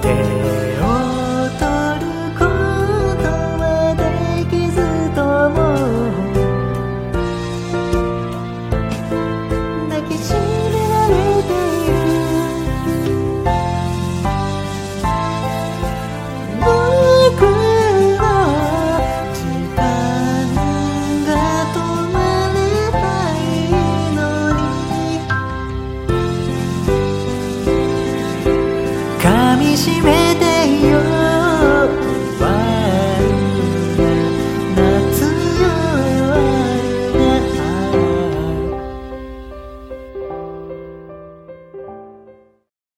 を取ることはできずとも抱きしめられている。僕の時間が止まればいいのに、噛みしめて